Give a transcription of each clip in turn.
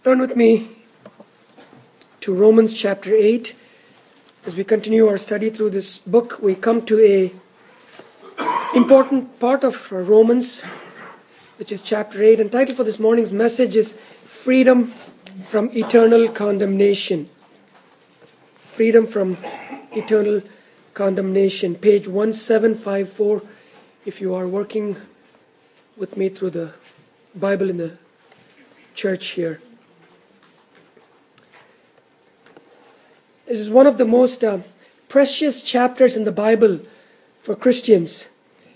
Turn with me to Romans chapter 8. As we continue our study through this book, we come to a important part of Romans, which is chapter 8. And title for this morning's message is Freedom from Eternal Condemnation. Freedom from Eternal Condemnation. Page 1754, if you are working with me through the Bible in the church here. This is one of the most precious chapters in the Bible for Christians.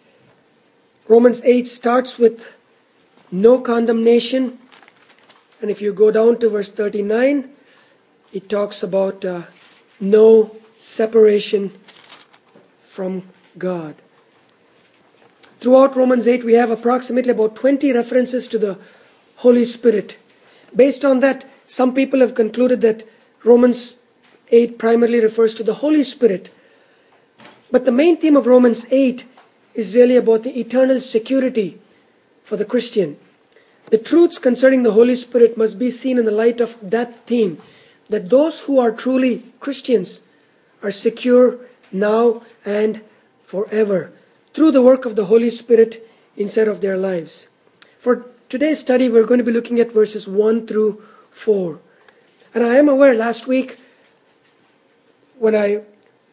Romans 8 starts with no condemnation. And if you go down to verse 39, it talks about no separation from God. Throughout Romans 8, we have approximately about 20 references to the Holy Spirit. Based on that, some people have concluded that Romans 8 primarily refers to the Holy Spirit. But the main theme of Romans 8 is really about the eternal security for the Christian. The truths concerning the Holy Spirit must be seen in the light of that theme, that those who are truly Christians are secure now and forever through the work of the Holy Spirit inside of their lives. For today's study, we're going to be looking at verses 1 through 4. And I am aware last week, when I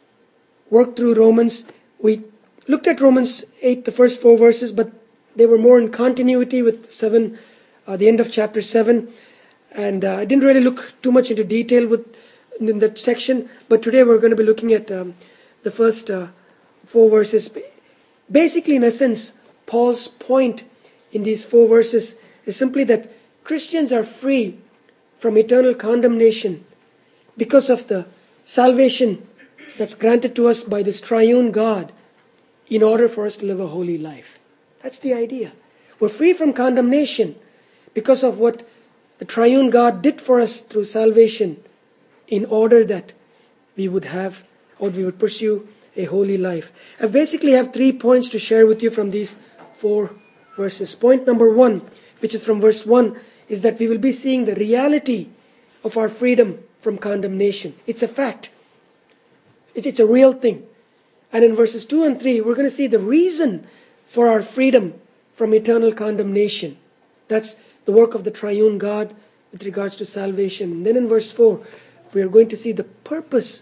worked through Romans, we looked at Romans 8, the first 4 verses, but they were more in continuity with 7, the end of chapter 7. And I didn't really look too much into detail in that section. But today we're going to be looking at the first 4 verses. Basically, in essence, Paul's point in these 4 verses is simply that Christians are free from eternal condemnation because of the salvation that's granted to us by this triune God in order for us to live a holy life. That's the idea. We're free from condemnation because of what the triune God did for us through salvation in order that we would have or we would pursue a holy life. I basically have 3 points to share with you from these 4 verses. Point number 1, which is from verse 1, is that we will be seeing the reality of our freedom from condemnation. It's a fact. It's a real thing. And in verses 2 and 3, we're going to see the reason for our freedom from eternal condemnation. That's the work of the triune God with regards to salvation. And then in verse 4, we are going to see the purpose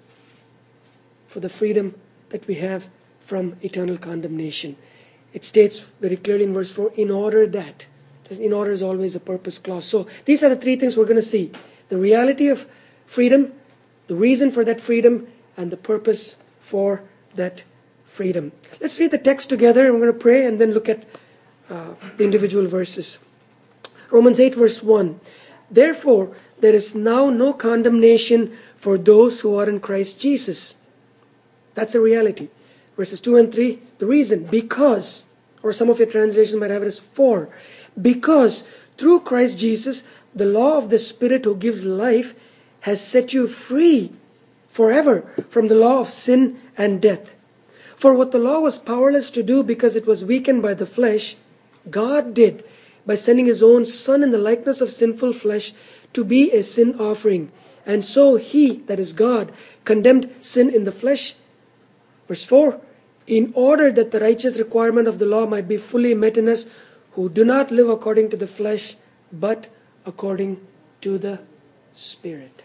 for the freedom that we have from eternal condemnation. It states very clearly in verse 4, in order that. In order is always a purpose clause. So these are the 3 things we're going to see. The reality of freedom, the reason for that freedom, and the purpose for that freedom. Let's read the text together, and we're going to pray and then look at the individual verses. Romans 8 verse 1. Therefore, there is now no condemnation for those who are in Christ Jesus. That's the reality. Verses 2 and 3, the reason, because, or some of your translations might have it as for, because through Christ Jesus, the law of the Spirit who gives life has set you free forever from the law of sin and death. For what the law was powerless to do because it was weakened by the flesh, God did by sending His own Son in the likeness of sinful flesh to be a sin offering. And so He, that is God, condemned sin in the flesh. Verse 4, in order that the righteous requirement of the law might be fully met in us who do not live according to the flesh, but according to the Spirit.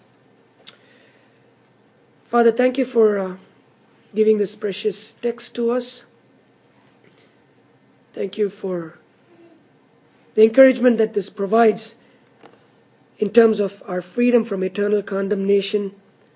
Father, thank you for giving this precious text to us. Thank you for the encouragement that this provides in terms of our freedom from eternal condemnation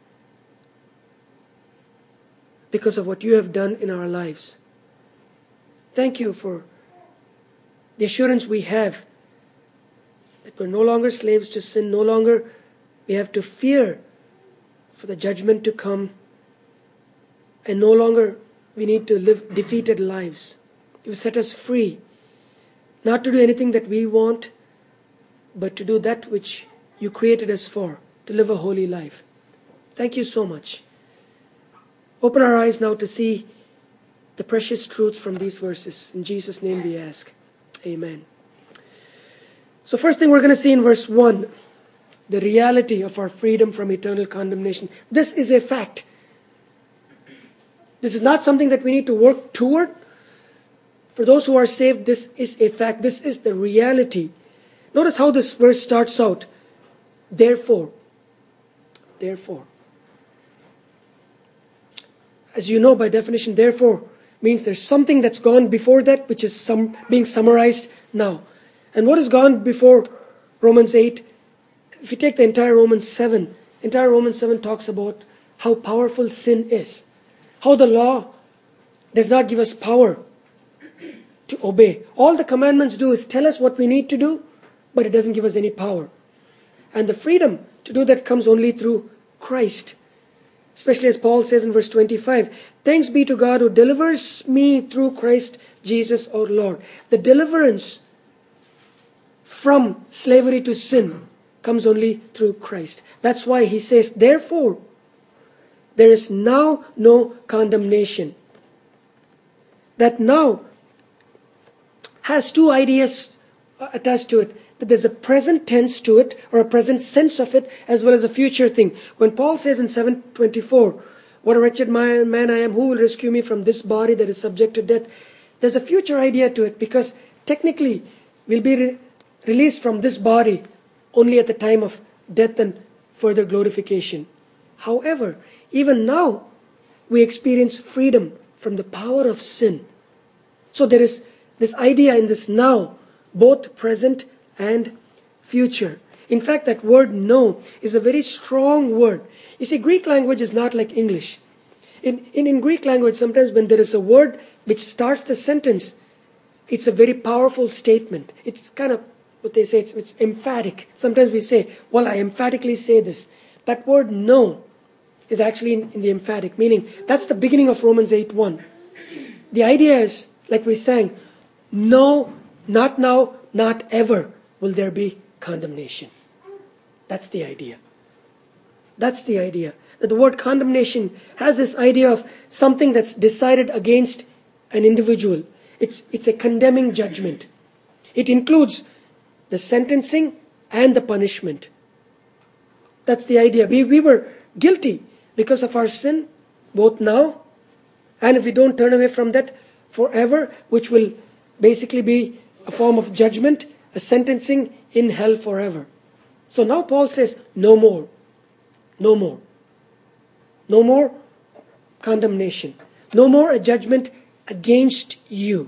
because of what you have done in our lives. Thank you for the assurance we have that we're no longer slaves to sin, no longer we have to fear for the judgment to come, and no longer we need to live defeated lives. You've set us free, not to do anything that we want, but to do that which you created us for, to live a holy life. Thank you so much. Open our eyes now to see the precious truths from these verses. In Jesus' name we ask. Amen. So first thing we're going to see in verse 1 the reality of our freedom from eternal condemnation. This is a fact. This is not something that we need to work toward. For those who are saved, this is a fact. This is the reality. Notice how this verse starts out. Therefore. As you know, by definition, therefore means there's something that's gone before that, which is being summarized now. And what has gone before Romans 8? If you take the entire Romans 7 talks about how powerful sin is. How the law does not give us power to obey. All the commandments do is tell us what we need to do, but it doesn't give us any power. And the freedom to do that comes only through Christ. Especially as Paul says in verse 25, thanks be to God who delivers me through Christ Jesus our Lord. The deliverance from slavery to sin comes only through Christ. That's why he says, therefore, there is now no condemnation. That now has two ideas attached to it. That there's a present tense to it, or a present sense of it, as well as a future thing. When Paul says in 7:24, what a wretched man I am, who will rescue me from this body that is subject to death? There's a future idea to it, because technically we'll be released from this body only at the time of death and further glorification. However, even now we experience freedom from the power of sin. So there is this idea in this now, both present and future. In fact, that word know is a very strong word. You see, Greek language is not like English. In Greek language, sometimes when there is a word which starts the sentence, it's a very powerful statement. It's kind of what they say, it's emphatic. Sometimes we say, well, I emphatically say this. That word know is actually in the emphatic, meaning that's the beginning of Romans 8:1. The idea is, like we sang, no, not now, not ever will there be condemnation. That's the idea. That's the idea. That the word condemnation has this idea of something that's decided against an individual. It's a condemning judgment. It includes the sentencing and the punishment. That's the idea. We were guilty because of our sin, both now, and if we don't turn away from that forever, which will basically be a form of judgment, a sentencing in hell forever. So now Paul says, no more. No more. No more condemnation. No more a judgment against you.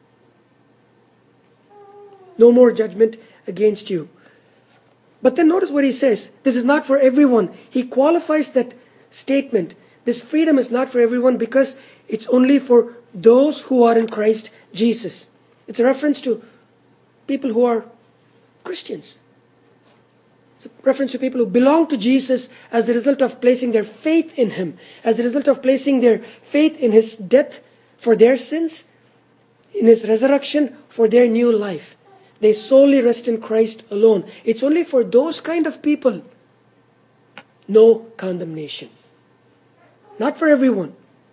No more judgment against you. But then notice what he says. This is not for everyone. He qualifies that statement. This freedom is not for everyone because it's only for those who are in Christ Jesus. It's a reference to people who are Christians. It's a reference to people who belong to Jesus as a result of placing their faith in Him, as a result of placing their faith in His death for their sins, in His resurrection for their new life. They solely rest in Christ alone. It's only for those kind of people. No condemnation. Not for everyone.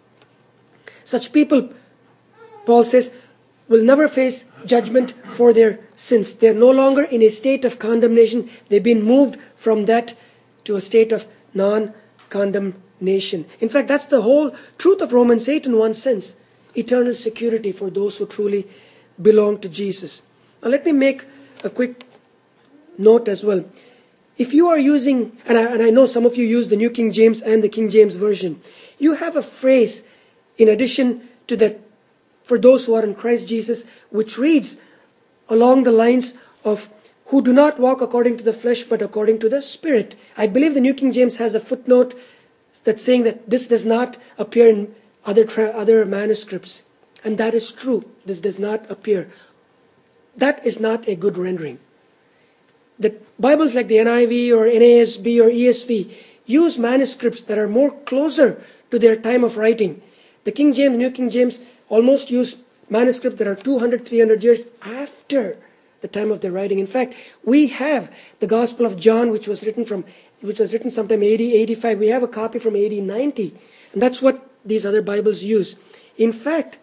Such people, Paul says, will never face judgment for their sins. They're no longer in a state of condemnation. They've been moved from that to a state of non-condemnation. In fact, that's the whole truth of Romans 8 in one sense. Eternal security for those who truly belong to Jesus. Now let me make a quick note as well. If you are using, and I know some of you use the New King James and the King James Version, you have a phrase in addition to that, for those who are in Christ Jesus, which reads along the lines of who do not walk according to the flesh but according to the Spirit. I believe the New King James has a footnote that's saying that this does not appear in other manuscripts. And that is true. This does not appear. That is not a good rendering. The Bibles like the NIV or NASB or ESV use manuscripts that are more closer to their time of writing. The King James, New King James almost use manuscripts that are 200, 300 years after the time of their writing. In fact, we have the Gospel of John, which was written sometime AD 85. We have a copy from AD 90. And that's what these other Bibles use. In fact,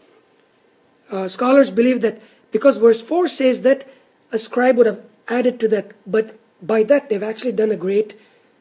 scholars believe that because verse 4 says that a scribe would have added to that, but by that they've actually done a great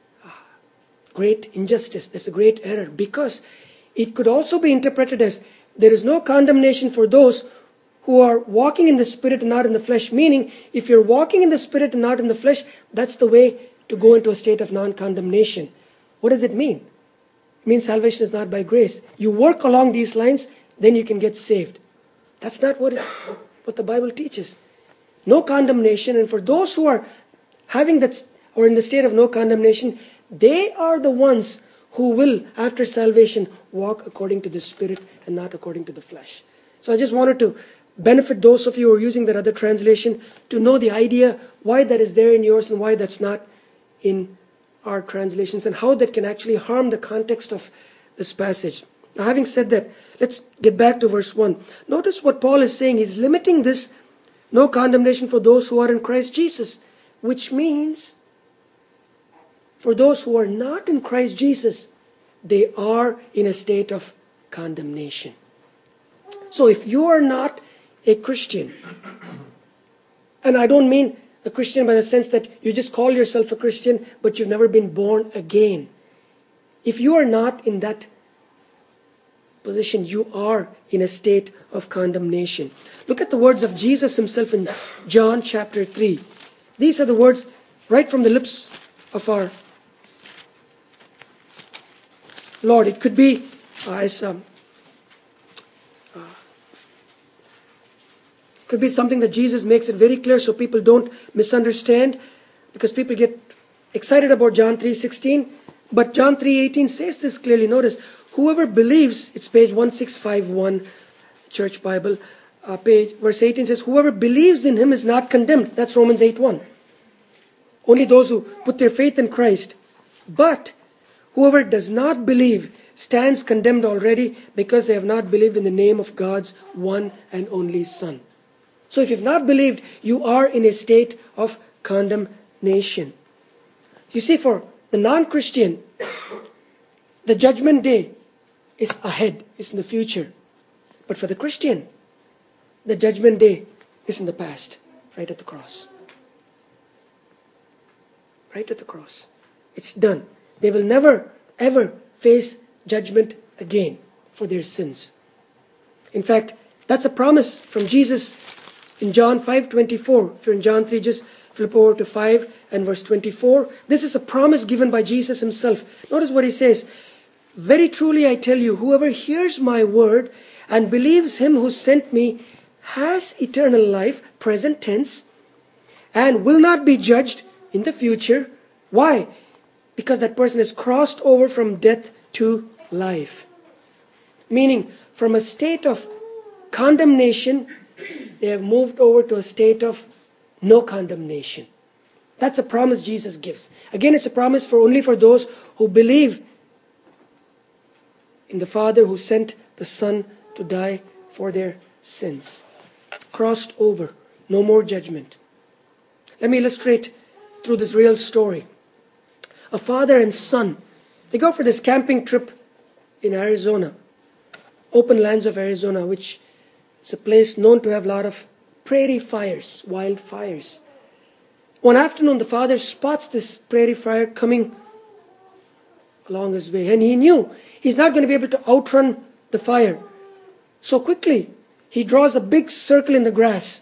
injustice. There's a great error, because it could also be interpreted as there is no condemnation for those who are walking in the Spirit and not in the flesh. Meaning, if you're walking in the Spirit and not in the flesh, that's the way to go into a state of non-condemnation. What does it mean? It means salvation is not by grace. You work along these lines, then you can get saved. That's not what the Bible teaches. No condemnation, and for those who are having that, or in the state of no condemnation, they are the ones who will, after salvation, walk according to the Spirit and not according to the flesh. So I just wanted to benefit those of you who are using that other translation to know the idea, why that is there in yours and why that's not in our translations, and how that can actually harm the context of this passage. Now, having said that, let's get back to verse 1. Notice what Paul is saying. He's limiting this no condemnation for those who are in Christ Jesus, which means for those who are not in Christ Jesus, they are in a state of condemnation. So if you are not a Christian, and I don't mean a Christian by the sense that you just call yourself a Christian, but you've never been born again. If you are not in that position, you are in a state of condemnation. Look at the words of Jesus himself in John chapter 3. These are the words right from the lips of our Lord. It could be could be something that Jesus makes it very clear so people don't misunderstand, because people get excited about John 3:16, but John 3:18 says this clearly. Notice, whoever believes, it's page 1651, Church Bible, verse 18 says, whoever believes in him is not condemned. That's Romans 8:1. Only those who put their faith in Christ. But whoever does not believe stands condemned already, because they have not believed in the name of God's one and only Son. So if you've not believed, you are in a state of condemnation. You see, for the non-Christian, the judgment day is ahead, is in the future. But for the Christian, the judgment day is in the past, right at the cross. Right at the cross. It's done. They will never, ever face judgment again for their sins. In fact, that's a promise from Jesus in John 5:24. If you're in John 3, just flip over to 5 and verse 24. This is a promise given by Jesus himself. Notice what he says. Very truly I tell you, whoever hears my word and believes him who sent me has eternal life, present tense, and will not be judged in the future. Why? Because that person is crossed over from death to life. Meaning, from a state of condemnation, they have moved over to a state of no condemnation. That's a promise Jesus gives. Again, it's a promise only for those who believe in the Father who sent the Son to die for their sins. Crossed over, no more judgment. Let me illustrate through this real story. A father and son, they go for this camping trip in Arizona, open lands of Arizona, which is a place known to have a lot of prairie fires, wildfires. One afternoon, the father spots this prairie fire coming along his way, and he knew he's not going to be able to outrun the fire. So quickly, he draws a big circle in the grass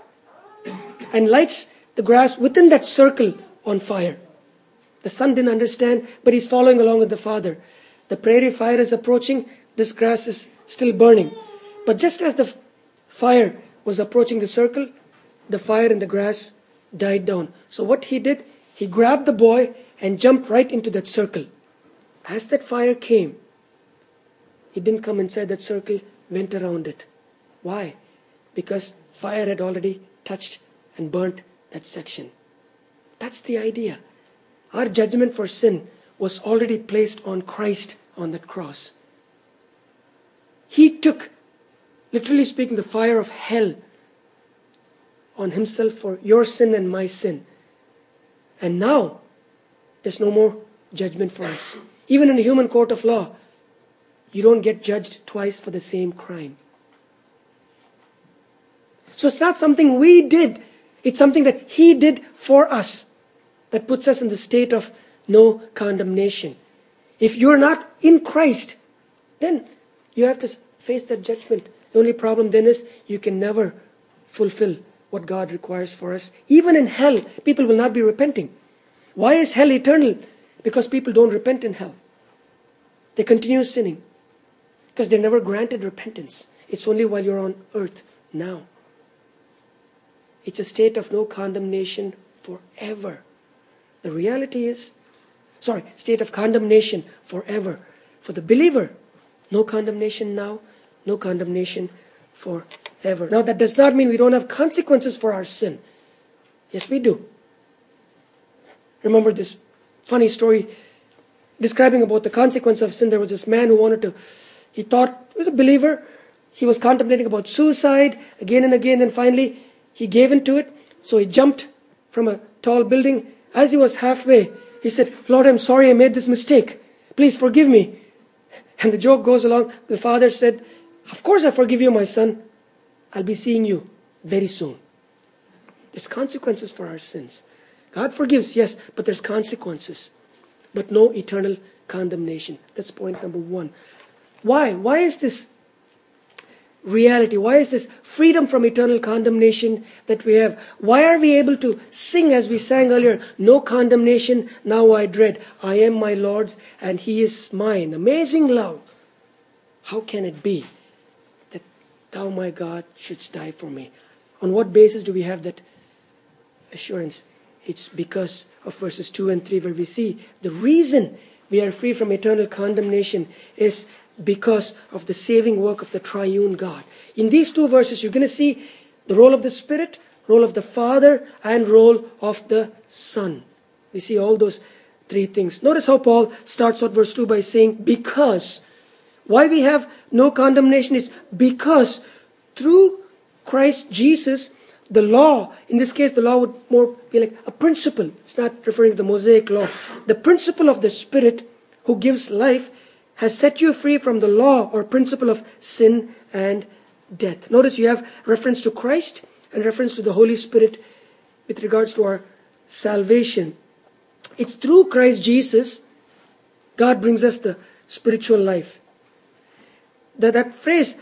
and lights the grass within that circle on fire. The son didn't understand, but he's following along with the father. The prairie fire is approaching, this grass is still burning. But just as the fire was approaching the circle, the fire in the grass died down. So what he did, he grabbed the boy and jumped right into that circle. As that fire came, he didn't come inside that circle, went around it. Why? Because fire had already touched and burnt that section. That's the idea. Our judgment for sin was already placed on Christ on that cross. He took, literally speaking, the fire of hell on himself for your sin and my sin. And now, there's no more judgment for us. Even in a human court of law, you don't get judged twice for the same crime. So it's not something we did. It's something that He did for us. that puts us in the state of no condemnation. If you're not in Christ, then you have to face that judgment. The only problem then is you can never fulfill what God requires for us. Even in hell, people will not be repenting. Why is hell eternal? Because people don't repent in hell. They continue sinning because they're never granted repentance. It's only while you're on earth now. It's a state of no condemnation forever. The reality is, state of condemnation forever. For the believer, no condemnation now, no condemnation forever. Now that does not mean we don't have consequences for our sin. Yes, we do. Remember this funny story describing about the consequence of sin. There was this man who he thought he was a believer. He was contemplating about suicide again and again. And finally, he gave into it. So he jumped from a tall building. As he was halfway, he said, "Lord, I'm sorry I made this mistake. Please forgive me." And the joke goes along. The father said, "Of course I forgive you, my son. I'll be seeing you very soon." There's consequences for our sins. God forgives, yes, but there's consequences. But no eternal condemnation. That's point number one. Why? Why is this reality? Why is this freedom from eternal condemnation that we have? Why are we able to sing as we sang earlier, "No condemnation, now I dread. I am my Lord's and He is mine." Amazing love. How can it be that Thou, my God, shouldst die for me? On what basis do we have that assurance? It's because of verses 2 and 3 where we see the reason we are free from eternal condemnation is because of the saving work of the triune God. In these two verses, you're going to see the role of the Spirit, role of the Father, and role of the Son. We see all those three things. Notice how Paul starts out verse 2 by saying, because. Why we have no condemnation is because through Christ Jesus, the law, in this case the law would more be like a principle. It's not referring to the Mosaic law. The principle of the Spirit who gives life has set you free from the law or principle of sin and death. Notice you have reference to Christ and reference to the Holy Spirit with regards to our salvation. It's through Christ Jesus God brings us the spiritual life. That phrase,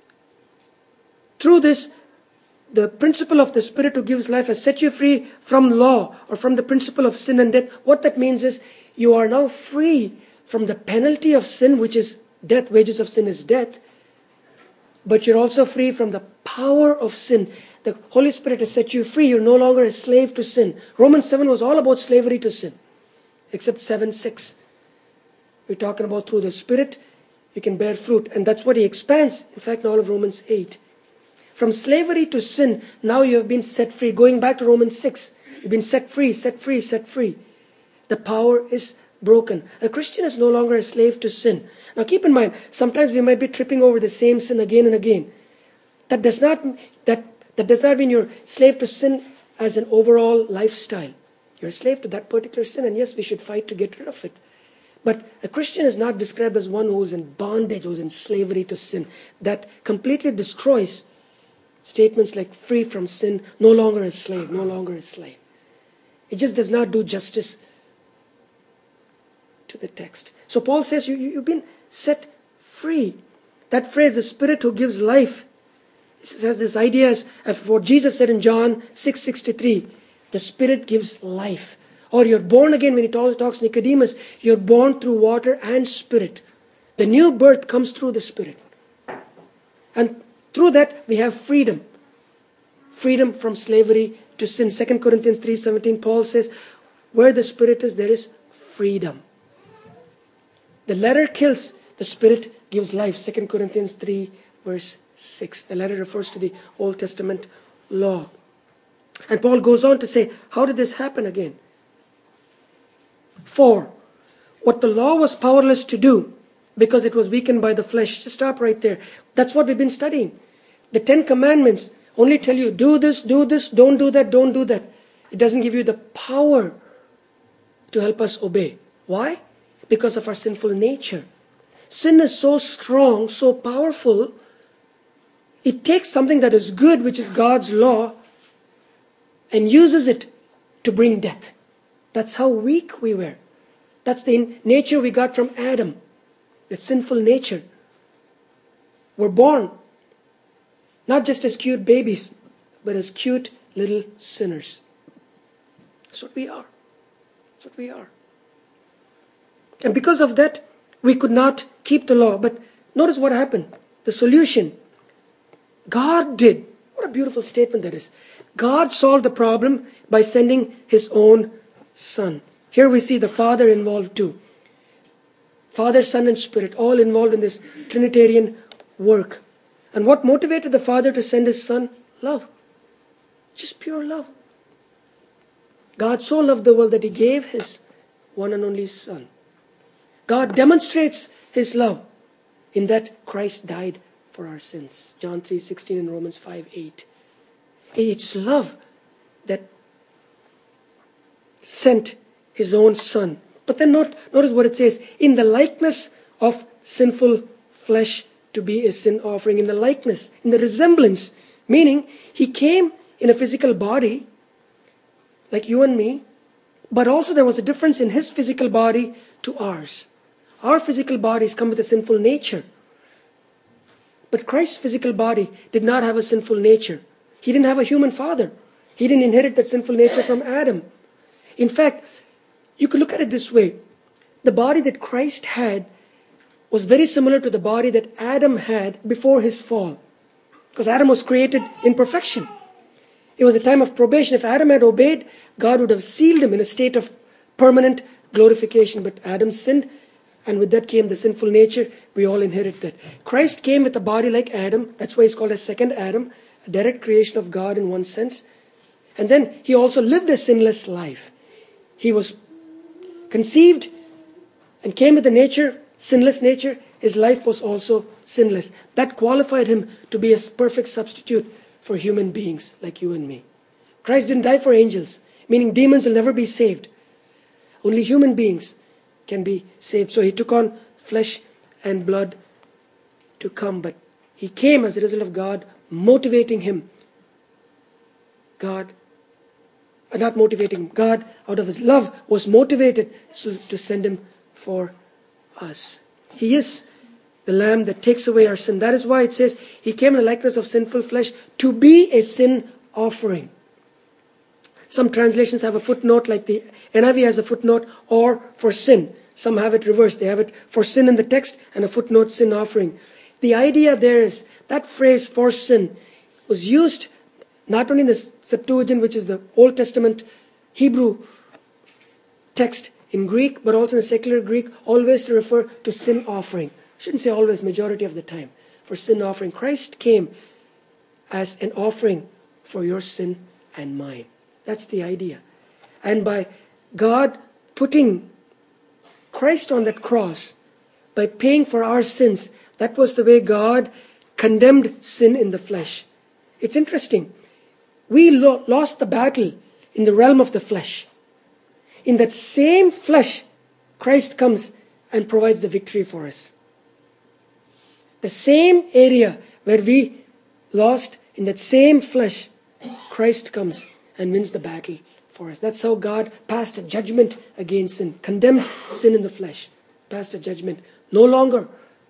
through this, the principle of the Spirit who gives life has set you free from law or from the principle of sin and death. What that means is you are now free from the penalty of sin, which is death. Wages of sin is death. But you're also free from the power of sin. The Holy Spirit has set you free. You're no longer a slave to sin. Romans 7 was all about slavery to sin, except 7:6. We're talking about through the Spirit, you can bear fruit. And that's what he expands, in fact, in all of Romans 8. From slavery to sin, now you have been set free. Going back to Romans 6, you've been set free, set free, set free. The power is broken. A Christian is no longer a slave to sin. Now keep in mind, sometimes we might be tripping over the same sin again and again. That does not mean you're a slave to sin as an overall lifestyle. You're a slave to that particular sin, and yes, we should fight to get rid of it. But a Christian is not described as one who is in bondage, who is in slavery to sin. That completely destroys statements like free from sin, no longer a slave, no longer a slave. It just does not do justice to the text. So Paul says you've been set free. That phrase, the Spirit who gives life, has this idea as of what Jesus said in John 6:63. The Spirit gives life. Or you're born again, when he talks to Nicodemus, you're born through water and Spirit. The new birth comes through the Spirit. And through that we have freedom. Freedom from slavery to sin. 2 Corinthians 3:17, Paul says, where the Spirit is, there is freedom. The letter kills, the Spirit gives life. 2 Corinthians 3 verse 6. The letter refers to the Old Testament law. And Paul goes on to say, how did this happen again? For what the law was powerless to do, because it was weakened by the flesh. Just stop right there. That's what we've been studying. The 10 Commandments only tell you, do this, don't do that, don't do that. It doesn't give you the power to help us obey. Why? Because of our sinful nature. Sin is so strong, so powerful, it takes something that is good, which is God's law, and uses it to bring death. That's how weak we were. That's the nature we got from Adam. That sinful nature. We're born not just as cute babies, but as cute little sinners. That's what we are. That's what we are. And because of that, we could not keep the law. But notice what happened. The solution. God did. What a beautiful statement that is. God solved the problem by sending His own Son. Here we see the Father involved too. Father, Son, and Spirit, all involved in this Trinitarian work. And what motivated the Father to send His Son? Love. Just pure love. God so loved the world that He gave His one and only Son. God demonstrates His love in that Christ died for our sins. John 3:16 and Romans 5:8. It's love that sent His own Son. But then notice what it says. In the likeness of sinful flesh to be a sin offering. In the likeness, in the resemblance. Meaning, He came in a physical body, like you and me. But also there was a difference in His physical body to ours. Our physical bodies come with a sinful nature. But Christ's physical body did not have a sinful nature. He didn't have a human father. He didn't inherit that sinful nature from Adam. In fact, you could look at it this way. The body that Christ had was very similar to the body that Adam had before his fall. Because Adam was created in perfection. It was a time of probation. If Adam had obeyed, God would have sealed him in a state of permanent glorification. But Adam sinned, and with that came the sinful nature. We all inherit that. Christ came with a body like Adam. That's why He's called a second Adam, a direct creation of God in one sense. And then He also lived a sinless life. He was conceived and came with a nature, sinless nature. His life was also sinless. That qualified Him to be a perfect substitute for human beings like you and me. Christ didn't die for angels, meaning demons will never be saved. Only human beings can be saved. So He took on flesh and blood to come. But He came as a result of God motivating Him. God out of His love was motivated to send Him for us. He is the Lamb that takes away our sin. That is why it says He came in the likeness of sinful flesh to be a sin offering. Some translations have a footnote, like the NIV has a footnote, or for sin. Some have it reversed. They have it for sin in the text and a footnote, sin offering. The idea there is that phrase for sin was used not only in the Septuagint, which is the Old Testament Hebrew text in Greek, but also in the secular Greek, always to refer to sin offering. I shouldn't say always, majority of the time, for sin offering. Christ came as an offering for your sin and mine. That's the idea. And by God putting Christ on that cross, by paying for our sins, that was the way God condemned sin in the flesh. It's interesting. We lost the battle in the realm of the flesh. In that same flesh, Christ comes and provides the victory for us. The same area where we lost, in that same flesh, Christ comes and wins the battle for us. That's how God passed a judgment against sin, condemned sin in the flesh, passed a judgment. No longer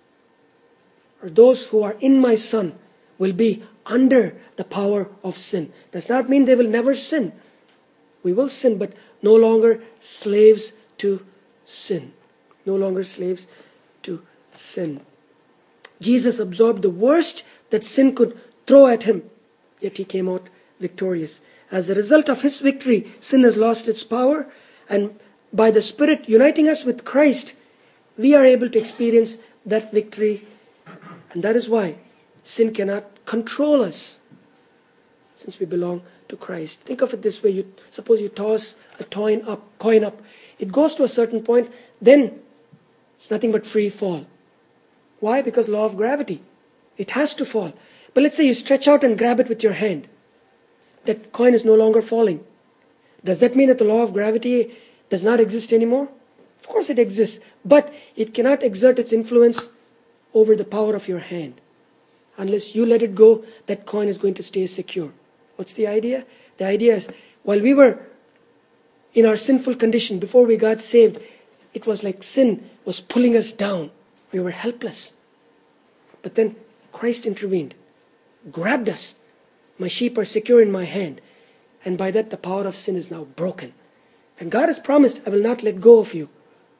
are those who are in my Son will be under the power of sin. Does not mean they will never sin. We will sin, but no longer slaves to sin. No longer slaves to sin. Jesus absorbed the worst that sin could throw at Him, yet He came out victorious. As a result of His victory, sin has lost its power, and by the Spirit uniting us with Christ, we are able to experience that victory. And that is why sin cannot control us, since we belong to Christ. Think of it this way. Suppose you toss a coin up. It goes to a certain point, then it's nothing but free fall. Why? Because law of gravity. It has to fall. But let's say you stretch out and grab it with your hand. That coin is no longer falling. Does that mean that the law of gravity does not exist anymore? Of course it exists. But it cannot exert its influence over the power of your hand. Unless you let it go, that coin is going to stay secure. What's the idea? The idea is, while we were in our sinful condition, before we got saved, it was like sin was pulling us down. We were helpless. But then Christ intervened, grabbed us. My sheep are secure in my hand. And by that, the power of sin is now broken. And God has promised, I will not let go of you.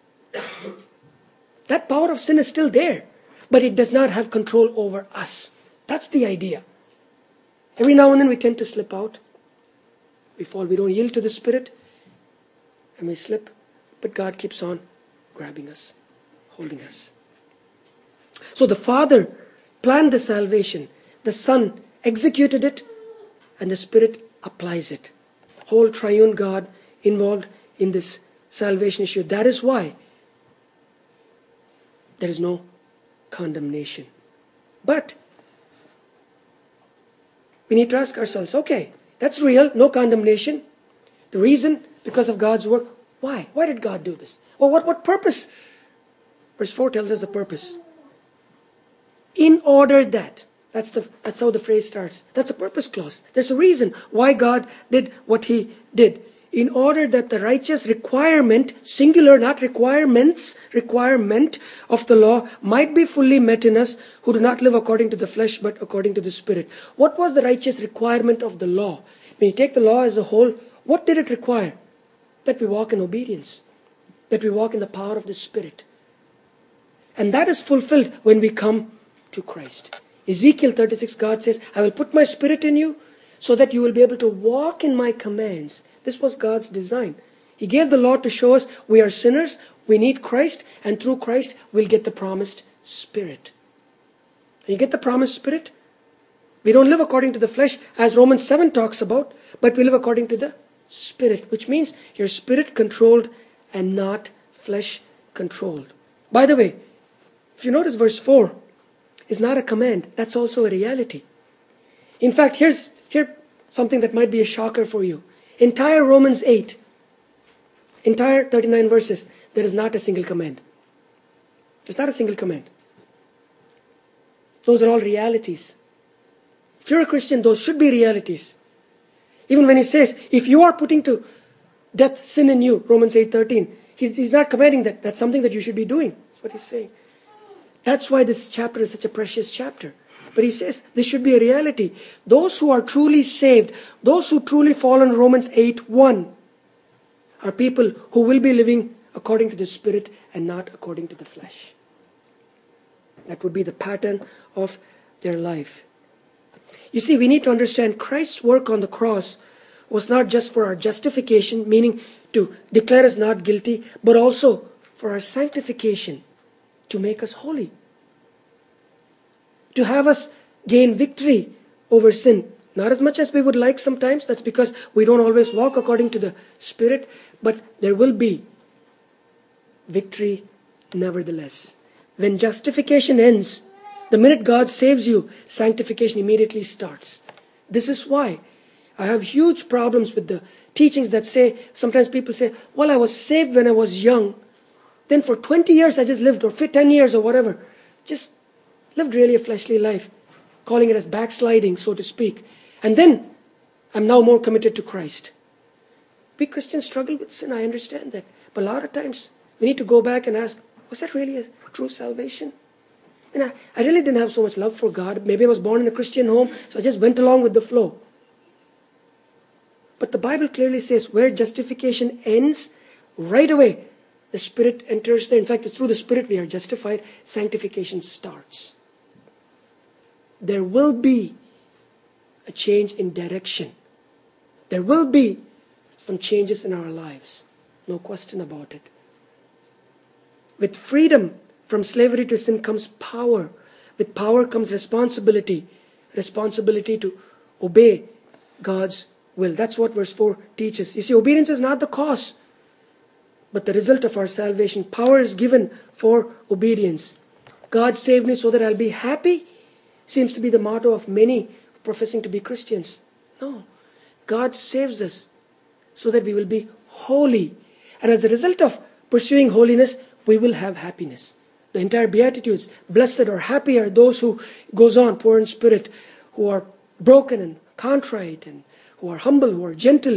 That power of sin is still there, but it does not have control over us. That's the idea. Every now and then we tend to slip out. We fall. We don't yield to the Spirit. And we slip. But God keeps on grabbing us, holding us. So the Father planned the salvation. The Son executed it. And the Spirit applies it. Whole triune God involved in this salvation issue. That is why there is no condemnation. But we need to ask ourselves, okay, that's real, no condemnation. The reason, because of God's work. Why? Why did God do this? Well, what purpose? Verse 4 tells us the purpose. In order that. That's how the phrase starts. That's a purpose clause. There's a reason why God did what He did. In order that the righteous requirement, singular, not requirements, requirement of the law might be fully met in us who do not live according to the flesh but according to the Spirit. What was the righteous requirement of the law? When you take the law as a whole, what did it require? That we walk in obedience. That we walk in the power of the Spirit. And that is fulfilled when we come to Christ. Ezekiel 36, God says, I will put my Spirit in you so that you will be able to walk in my commands. This was God's design. He gave the law to show us we are sinners, we need Christ, and through Christ we'll get the promised Spirit. And you get the promised Spirit? We don't live according to the flesh, as Romans 7 talks about, but we live according to the Spirit, which means you're Spirit controlled and not flesh controlled. By the way, if you notice verse 4 is not a command, that's also a reality. In fact, here's something that might be a shocker for you. Entire Romans 8, entire 39 verses, there is not a single command. There's not a single command. Those are all realities. If you're a Christian, those should be realities. Even when he says, if you are putting to death sin in you, Romans 8:13, he's not commanding that. That's something that you should be doing. That's what he's saying. That's why this chapter is such a precious chapter. But he says this should be a reality. Those who are truly saved, those who truly fall in Romans 8:1, are people who will be living according to the Spirit and not according to the flesh. That would be the pattern of their life. You see, we need to understand Christ's work on the cross was not just for our justification, meaning to declare us not guilty, but also for our sanctification, to make us holy. To have us gain victory over sin. Not as much as we would like sometimes. That's because we don't always walk according to the Spirit. But there will be victory nevertheless. When justification ends, the minute God saves you, sanctification immediately starts. This is why I have huge problems with the teachings that say, sometimes people say, well, I was saved when I was young. Then for 20 years I just lived, or 10 years or whatever. Just lived really a fleshly life, calling it as backsliding, so to speak. And then I'm now more committed to Christ. We Christians struggle with sin, I understand that. But a lot of times we need to go back and ask, was that really a true salvation? And I really didn't have so much love for God. Maybe I was born in a Christian home, so I just went along with the flow. But the Bible clearly says where justification ends, right away the Spirit enters there. In fact, it's through the Spirit we are justified. Sanctification starts. There will be a change in direction. There will be some changes in our lives. No question about it. With freedom from slavery to sin comes power. With power comes responsibility. Responsibility to obey God's will. That's what verse 4 teaches. You see, obedience is not the cause, but the result of our salvation. Power is given for obedience. God saved me so that I'll be happy seems to be the motto of many professing to be Christians. No. God saves us so that we will be holy. And as a result of pursuing holiness, we will have happiness. The entire Beatitudes, blessed or happy are those who, goes on, poor in spirit, who are broken and contrite, and who are humble, who are gentle,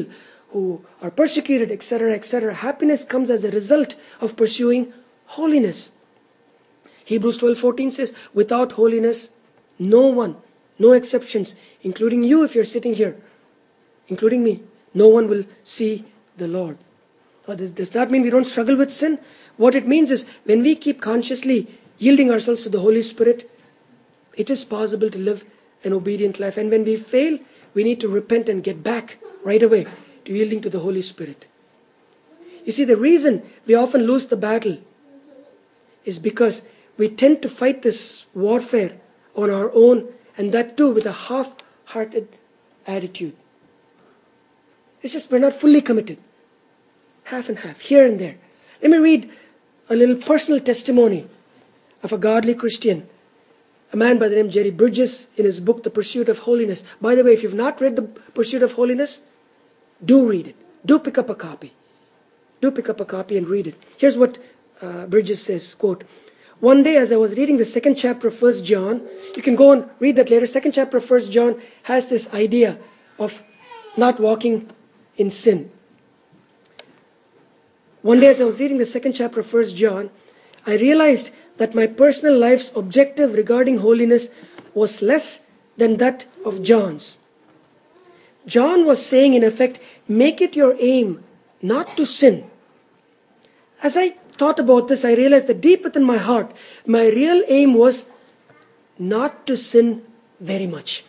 who are persecuted, etc., etc. Happiness comes as a result of pursuing holiness. Hebrews 12:14 says, without holiness, no one, no exceptions, including you if you're sitting here, including me, no one will see the Lord. Now, this does not mean we don't struggle with sin. What it means is when we keep consciously yielding ourselves to the Holy Spirit, it is possible to live an obedient life. And when we fail, we need to repent and get back right away to yielding to the Holy Spirit. You see, the reason we often lose the battle is because we tend to fight this warfare on our own, and that too with a half-hearted attitude. It's just we're not fully committed. Half and half, here and there. Let me read a little personal testimony of a godly Christian, a man by the name of Jerry Bridges, in his book, The Pursuit of Holiness. By the way, if you've not read The Pursuit of Holiness, do read it. Do pick up a copy. Do pick up a copy and read it. Here's what Bridges says, quote, one day as I was reading the second chapter of 1 John, you can go and read that later, second chapter of 1 John has this idea of not walking in sin. One day as I was reading the second chapter of 1 John, I realized that my personal life's objective regarding holiness was less than that of John's. John was saying, in effect, make it your aim not to sin. As I thought about this, I realized that deep within my heart, my real aim was not to sin very much.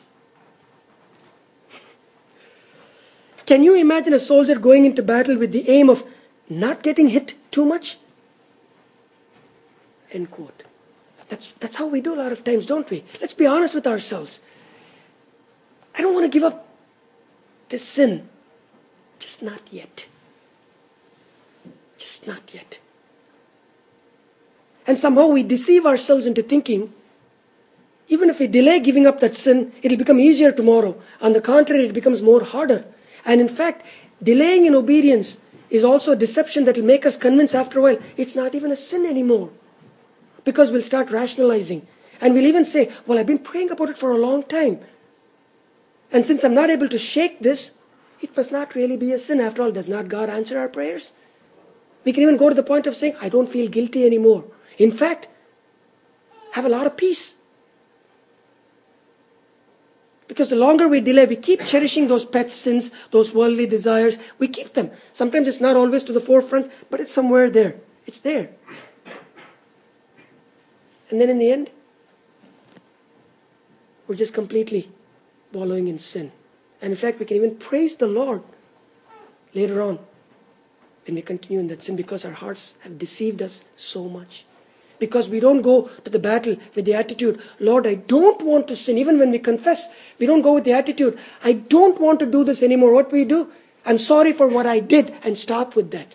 Can you imagine a soldier going into battle with the aim of not getting hit too much? End quote. That's how we do a lot of times, don't we? Let's be honest with ourselves. I don't want to give up this sin. Just not yet. Just not yet. And somehow we deceive ourselves into thinking, even if we delay giving up that sin, it'll become easier tomorrow. On the contrary, it becomes more harder. And in fact, delaying in obedience is also a deception that will make us convince after a while it's not even a sin anymore. Because we'll start rationalizing. And we'll even say, well, I've been praying about it for a long time. And since I'm not able to shake this, it must not really be a sin. After all, does not God answer our prayers? We can even go to the point of saying, I don't feel guilty anymore. In fact, have a lot of peace. Because the longer we delay, we keep cherishing those pet sins, those worldly desires. We keep them. Sometimes it's not always to the forefront, but it's somewhere there. It's there. And then in the end, we're just completely wallowing in sin. And in fact, we can even praise the Lord later on when we continue in that sin, because our hearts have deceived us so much. Because we don't go to the battle with the attitude, Lord, I don't want to sin. Even when we confess, we don't go with the attitude, I don't want to do this anymore. What we do? I'm sorry for what I did, and stop with that.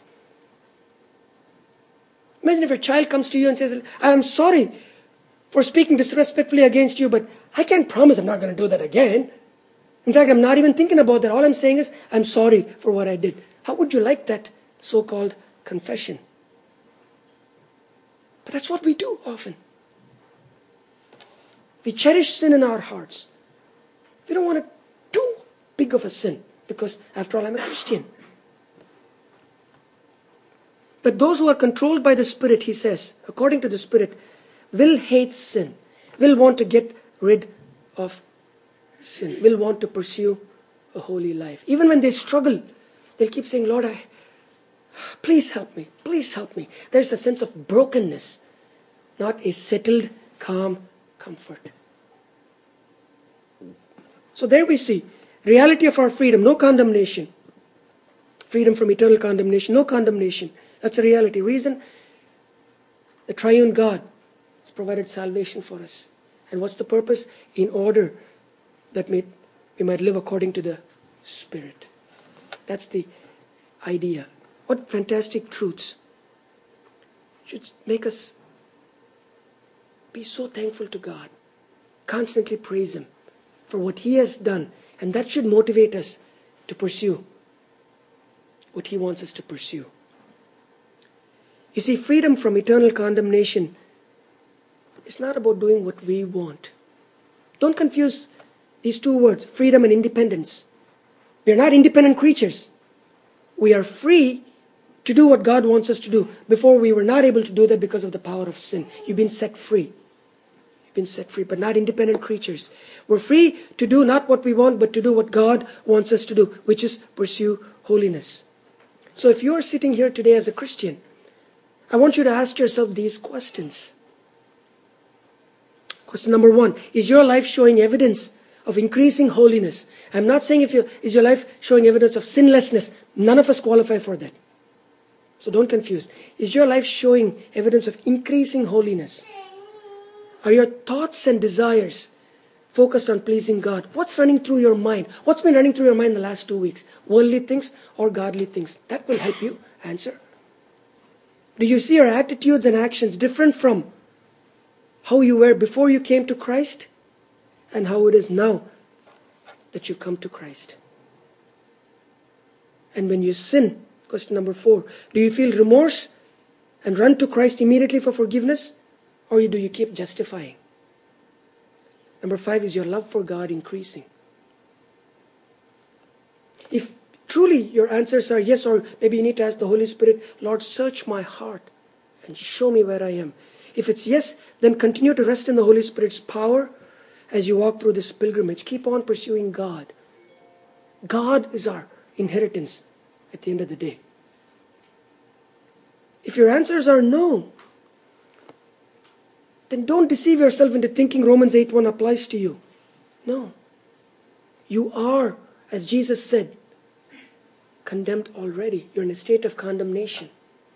Imagine if a child comes to you and says, I'm sorry for speaking disrespectfully against you, but I can't promise I'm not going to do that again. In fact, I'm not even thinking about that. All I'm saying is, I'm sorry for what I did. How would you like that so-called confession? But that's what we do often. We cherish sin in our hearts. We don't want to do big of a sin, because after all, I'm a Christian. But those who are controlled by the Spirit, he says, according to the Spirit, will hate sin, will want to get rid of sin, will want to pursue a holy life. Even when they struggle, they'll keep saying, Lord, please help me, please help me. There's a sense of brokenness, not a settled, calm comfort. So there we see, reality of our freedom, no condemnation. Freedom from eternal condemnation, no condemnation. That's a reality. Reason, the triune God has provided salvation for us. And what's the purpose? In order that we might live according to the Spirit. That's the idea. What fantastic truths. Should make us be so thankful to God. Constantly praise Him for what He has done. And that should motivate us to pursue what He wants us to pursue. You see, freedom from eternal condemnation is not about doing what we want. Don't confuse these two words, freedom and independence. We are not independent creatures. we are free to do what God wants us to do. Before we were not able to do that because of the power of sin. You've been set free. You've been set free, but not independent creatures. We're free to do not what we want, but to do what God wants us to do, which is pursue holiness. So if you are sitting here today as a Christian, I want you to ask yourself these questions. Question number 1, is your life showing evidence of increasing holiness? I'm not saying is your life showing evidence of sinlessness. None of us qualify for that. So don't confuse. Is your life showing evidence of increasing holiness? Are your thoughts and desires focused on pleasing God? What's running through your mind? What's been running through your mind the last 2 weeks? Worldly things or godly things? That will help you answer. Do you see your attitudes and actions different from how you were before you came to Christ and how it is now that you've come to Christ? And when you sin, question number 4, do you feel remorse and run to Christ immediately for forgiveness, or do you keep justifying? Number 5, is your love for God increasing? If truly your answers are yes, or maybe you need to ask the Holy Spirit, Lord, search my heart and show me where I am. If it's yes, then continue to rest in the Holy Spirit's power as you walk through this pilgrimage. Keep on pursuing God. God is our inheritance at the end of the day. If your answers are no, then don't deceive yourself into thinking Romans 8:1 applies to you. No. You are, as Jesus said, condemned already. You're in a state of condemnation.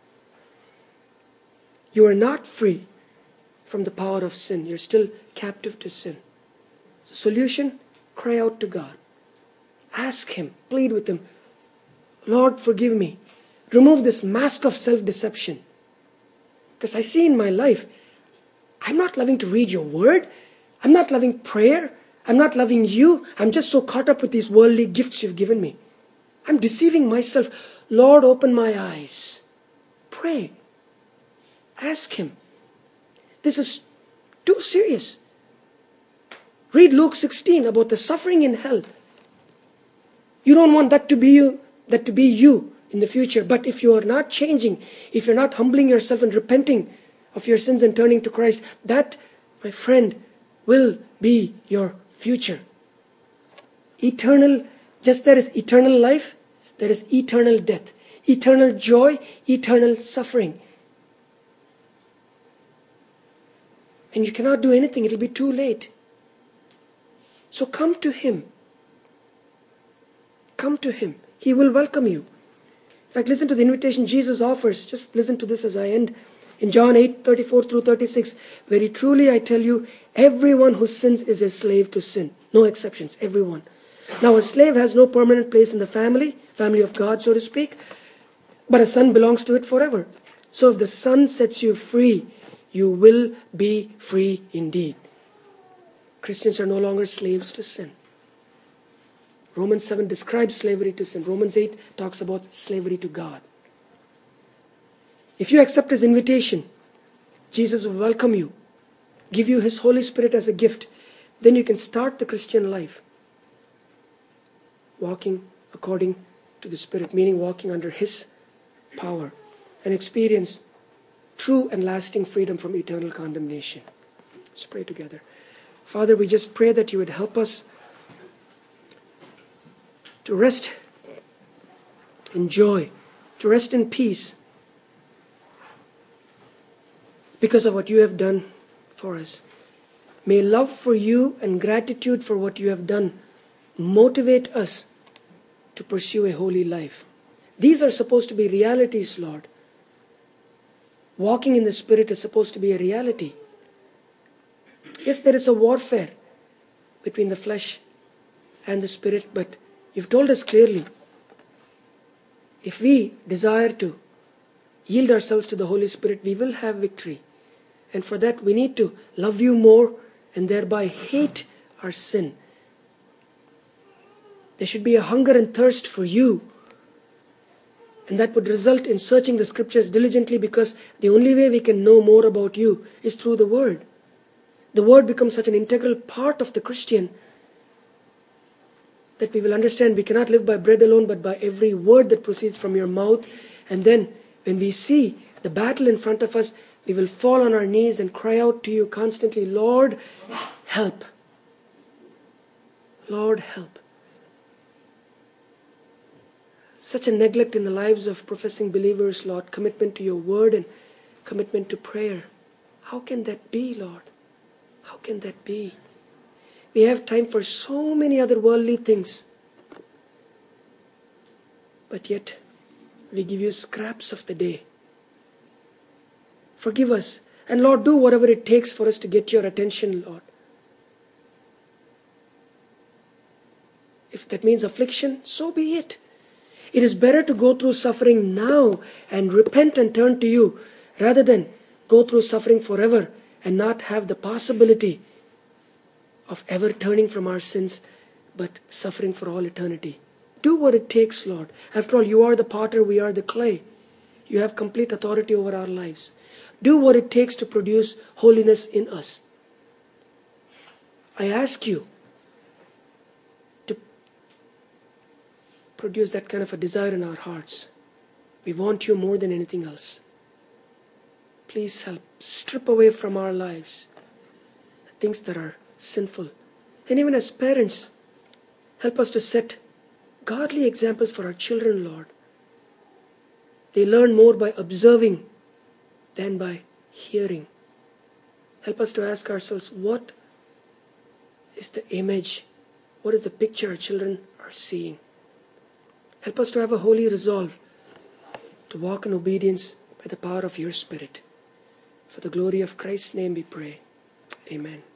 You are not free from the power of sin. You're still captive to sin. The solution, cry out to God. Ask Him, plead with Him. Lord, forgive me. Remove this mask of self-deception. Because I see in my life, I'm not loving to read your word. I'm not loving prayer. I'm not loving you. I'm just so caught up with these worldly gifts you've given me. I'm deceiving myself. Lord, open my eyes. Pray. Ask Him. This is too serious. Read Luke 16 about the suffering in hell. You don't want that to be you in the future. But if you are not changing, if you're not humbling yourself and repenting of your sins and turning to Christ, that, my friend, will be your future. Eternal, just there is eternal life, there is eternal death, eternal joy, eternal suffering. And you cannot do anything, it'll be too late. So come to Him. Come to Him. He will welcome you. In fact, listen to the invitation Jesus offers. Just listen to this as I end. In John 8:34-36, very truly I tell you, everyone who sins is a slave to sin. No exceptions, everyone. Now a slave has no permanent place in the family of God, so to speak, but a son belongs to it forever. So if the Son sets you free, you will be free indeed. Christians are no longer slaves to sin. Romans 7 describes slavery to sin. Romans 8 talks about slavery to God. If you accept His invitation, Jesus will welcome you, give you His Holy Spirit as a gift. Then you can start the Christian life walking according to the Spirit, meaning walking under His power, and experience true and lasting freedom from eternal condemnation. Let's pray together. Father, we just pray that You would help us to rest in joy, to rest in peace, because of what You have done for us. May love for You and gratitude for what You have done motivate us to pursue a holy life. These are supposed to be realities, Lord. Walking in the Spirit is supposed to be a reality. Yes, there is a warfare between the flesh and the Spirit, but You've told us clearly, if we desire to yield ourselves to the Holy Spirit, we will have victory. And for that, we need to love You more and thereby hate our sin. There should be a hunger and thirst for You. And that would result in searching the Scriptures diligently, because the only way we can know more about You is through the Word. The Word becomes such an integral part of the Christian that we will understand we cannot live by bread alone, but by every word that proceeds from your mouth. And then when we see the battle in front of us, we will fall on our knees and cry out to you constantly, Lord, help. Lord, help. Such a neglect in the lives of professing believers, Lord, commitment to your word and commitment to prayer. How can that be, Lord? How can that be? We have time for so many other worldly things. But yet, we give you scraps of the day. Forgive us. And Lord, do whatever it takes for us to get your attention, Lord. If that means affliction, so be it. It is better to go through suffering now and repent and turn to you rather than go through suffering forever and not have the possibility of ever turning from our sins, but suffering for all eternity. Do what it takes, Lord. After all, you are the potter, we are the clay. You have complete authority over our lives. Do what it takes to produce holiness in us. I ask you to produce that kind of a desire in our hearts. We want you more than anything else. Please help strip away from our lives the things that are sinful. And even as parents, help us to set godly examples for our children, Lord. They learn more by observing than by hearing. Help us to ask ourselves, what is the image? What is the picture our children are seeing? Help us to have a holy resolve to walk in obedience by the power of your Spirit. For the glory of Christ's name we pray. Amen.